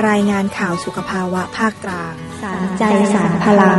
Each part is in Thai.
รายงานข่าวสุขภาวะภาคกลางสารใจสารพลัง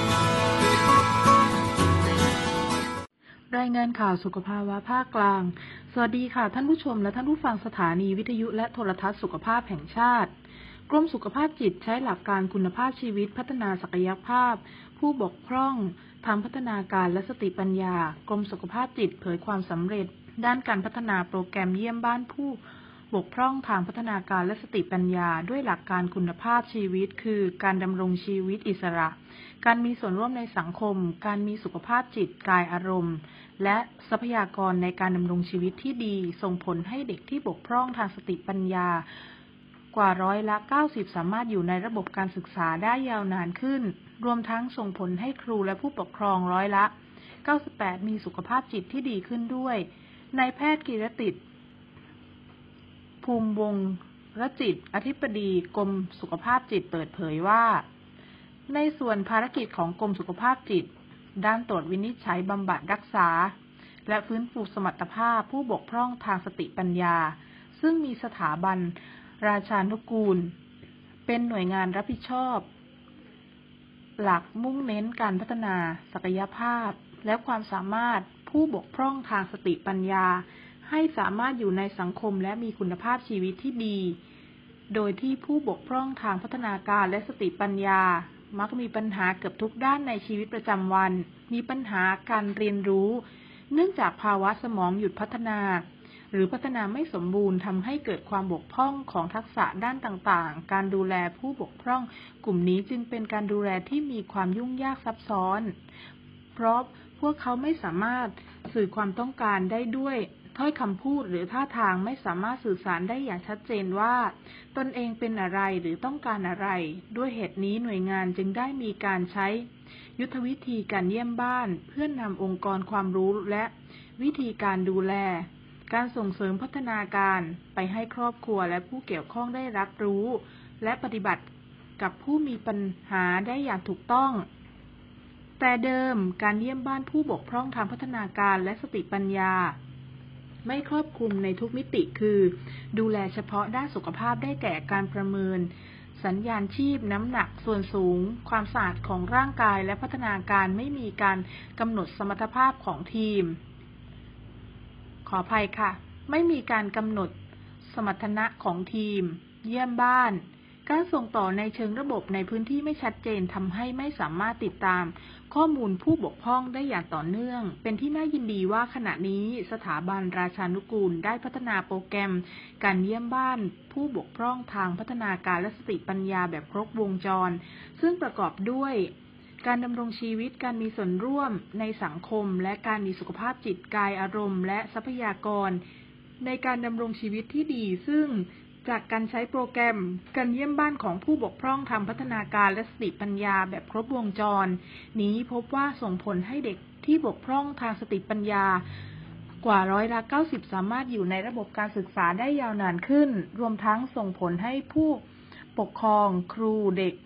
รายงานข่าวสุขภาวะภาคกลางสวัสดีค่ะท่านผู้ชมและท่านผู้ฟังสถานีวิทยุและโทรทัศน์สุขภาพแห่งชาติกรมสุขภาพจิตใช้หลักการคุณภาพชีวิตพัฒนาศักยภาพผู้บกพร่องทางพัฒนาการและสติปัญญากรมสุขภาพจิตเผยความสำเร็จด้านการพัฒนาโปรแกรมเยี่ยมบ้านผู้บกพร่องทางพัฒนาการและสติปัญญาด้วยหลักการคุณภาพชีวิตคือการดำรงชีวิตอิสระการมีส่วนร่วมในสังคมการมีสุขภาพจิตกายอารมณ์และทรัพยากรในการดำรงชีวิตที่ดีส่งผลให้เด็กที่บกพร่องทางสติปัญญากว่า90%สามารถอยู่ในระบบการศึกษาได้ยาวนานขึ้นรวมทั้งส่งผลให้ครูและผู้ปกครอง98%มีสุขภาพจิตที่ดีขึ้นด้วยนายแพทย์กิรติภูมิวงศ์รจิตอธิบดีกรมสุขภาพจิตเปิดเผยว่าในส่วนภารกิจของกรมสุขภาพจิตด้านตรวจวินิจฉัยบำบัดรักษาและฟื้นฟูสมรรถภาพผู้บกพร่องทางสติปัญญาซึ่งมีสถาบันราชานุกูลเป็นหน่วยงานรับผิดชอบหลักมุ่งเน้นการพัฒนาศักยภาพและความสามารถผู้บกพร่องทางสติปัญญาให้สามารถอยู่ในสังคมและมีคุณภาพชีวิตที่ดีโดยที่ผู้บกพร่องทางพัฒนาการและสติปัญญามักมีปัญหาเกือบทุกด้านในชีวิตประจำวันมีปัญหาการเรียนรู้เนื่องจากภาวะสมองหยุดพัฒนาหรือพัฒนาไม่สมบูรณ์ทำให้เกิดความบกพร่องของทักษะด้านต่างๆการดูแลผู้บกพร่องกลุ่มนี้จึงเป็นการดูแลที่มีความยุ่งยากซับซ้อนเพราะพวกเขาไม่สามารถสื่อความต้องการได้ด้วยถ้อยคำพูดหรือท่าทางไม่สามารถสื่อสารได้อย่างชัดเจนว่าตนเองเป็นอะไรหรือต้องการอะไรด้วยเหตุนี้หน่วยงานจึงได้มีการใช้ยุทธวิธีการเยี่ยมบ้านเพื่อนำองค์กรความรู้และวิธีการดูแลการส่งเสริมพัฒนาการไปให้ครอบครัวและผู้เกี่ยวข้องได้รับรู้และปฏิบัติกับผู้มีปัญหาได้อย่างถูกต้องแต่เดิมการเยี่ยมบ้านผู้บกพร่องทางพัฒนาการและสติปัญญาไม่ครอบคลุมในทุกมิติคือดูแลเฉพาะด้านสุขภาพได้แก่การประเมินสัญญาณชีพน้ำหนักส่วนสูงความสะอาดของร่างกายและพัฒนาการไม่มีการกำหนดสมรรถภาพของทีมขออภัยค่ะไม่มีการกำหนดสมรรถนะของทีมเยี่ยมบ้านการส่งต่อในเชิงระบบในพื้นที่ไม่ชัดเจนทำให้ไม่สามารถติดตามข้อมูลผู้บกพร่องได้อย่างต่อเนื่องเป็นที่น่ายินดีว่าขณะนี้สถาบันราชานุกูลได้พัฒนาโปรแกรมการเยี่ยมบ้านผู้บกพร่องทางพัฒนาการและสติปัญญาแบบครบวงจรซึ่งประกอบด้วยการดำรงชีวิตการมีส่วนร่วมในสังคมและการมีสุขภาพจิตกายอารมณ์และทรัพยากรในการดำรงชีวิตที่ดีซึ่งจากการใช้โปรแกรมการเยี่ยมบ้านของผู้บกพร่องทางพัฒนาการและสติปัญญาแบบครบวงจรนี้พบว่าส่งผลให้เด็กที่บกพร่องทางสติปัญญากว่า90%สามารถอยู่ในระบบการศึกษาได้ยาวนานขึ้นรวมทั้งส่งผลให้ผู้ปกครองครูเด็ก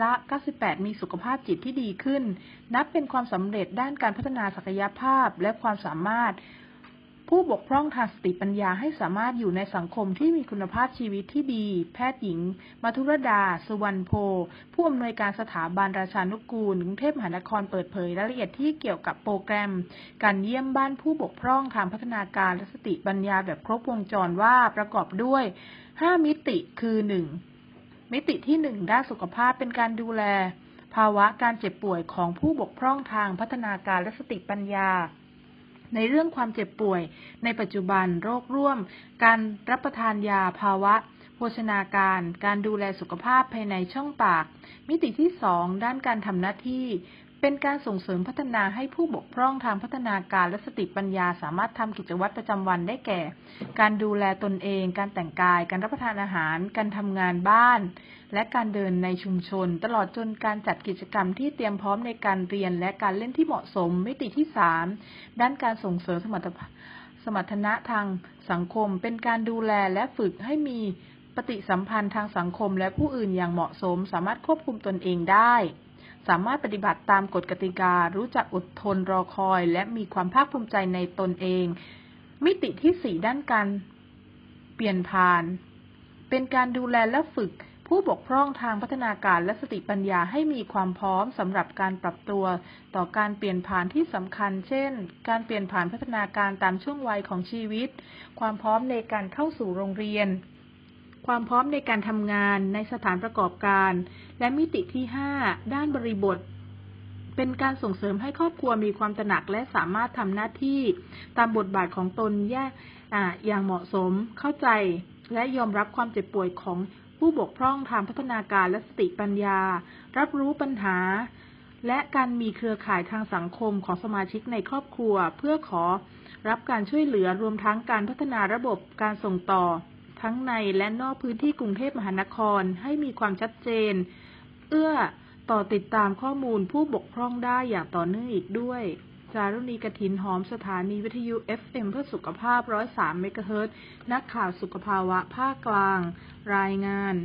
98%มีสุขภาพจิตที่ดีขึ้นนับเป็นความสำเร็จด้านการพัฒนาศักยภาพและความสามารถผู้บกพร่องทางสติปัญญาให้สามารถอยู่ในสังคมที่มีคุณภาพชีวิตที่ดีแพทย์หญิงมัทุรดาสุวรรณโพผู้อำนวยการสถาบันราชานุกูลกรุงเทพมหานครเปิดเผยรายละเอียดที่เกี่ยวกับโปรแกรมการเยี่ยมบ้านผู้บกพร่องทางพัฒนาการและสติปัญญาแบบครบวงจรว่าประกอบด้วย5มิติคือ1มิติที่1ด้านสุขภาพเป็นการดูแลภาวะการเจ็บป่วยของผู้บกพร่องทางพัฒนาการและสติปัญญาในเรื่องความเจ็บป่วยในปัจจุบันโรคร่วมการรับประทานยาภาวะโภชนาการการดูแลสุขภาพภายในช่องปากมิติที่2ด้านการทำหน้าที่เป็นการส่งเสริมพัฒนาให้ผู้บกพร่องทางพัฒนาการและสติปัญญาสามารถทำกิจวัตรประจำวันได้แก่การดูแลตนเองการแต่งกายการรับประทานอาหารการทำงานบ้านและการเดินในชุมชนตลอดจนการจัดกิจกรรมที่เตรียมพร้อมในการเรียนและการเล่นที่เหมาะสมมิติที่3ด้านการส่งเสริมสมรรถนะทางสังคมเป็นการดูแลและฝึกให้มีปฏิสัมพันธ์ทางสังคมและผู้อื่นอย่างเหมาะสมสามารถควบคุมตนเองได้สามารถปฏิบัติตามกฎกติการู้จักอดทนรอคอยและมีความภาคภูมิใจในตนเองมิติที่4ด้านการเปลี่ยนผ่านเป็นการดูแลและฝึกผู้บกพร่องทางพัฒนาการและสติปัญญาให้มีความพร้อมสำหรับการปรับตัวต่อการเปลี่ยนผ่านที่สำคัญเช่นการเปลี่ยนผ่านพัฒนาการตามช่วงวัยของชีวิตความพร้อมในการเข้าสู่โรงเรียนความพร้อมในการทำงานในสถานประกอบการและมิติที่ 5 ด้านบริบทเป็นการส่งเสริมให้ครอบครัวมีความตระหนักและสามารถทำหน้าที่ตามบทบาทของตนอย่างเหมาะสมเข้าใจและยอมรับความเจ็บป่วยของผู้บกพร่องทางพัฒนาการและสติปัญญารับรู้ปัญหาและการมีเครือข่ายทางสังคมของสมาชิกในครอบครัวเพื่อขอรับการช่วยเหลือรวมทั้งการพัฒนาระบบการส่งต่อทั้งในและนอกพื้นที่กรุงเทพมหานครให้มีความชัดเจนเอื้อต่อติดตามข้อมูลผู้บกพร่องได้อย่างต่อเนื่องอีกด้วยจารุณี กฐินหอมสถานีวิทยุ FM เพื่อสุขภาพ 103 เมกะเฮิรตซ์นักข่าวสุขภาวะภาคกลางรายงาน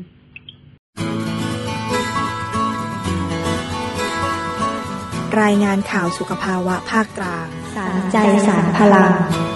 รายงานข่าวสุขภาวะภาคกลางสารใจสารพลัง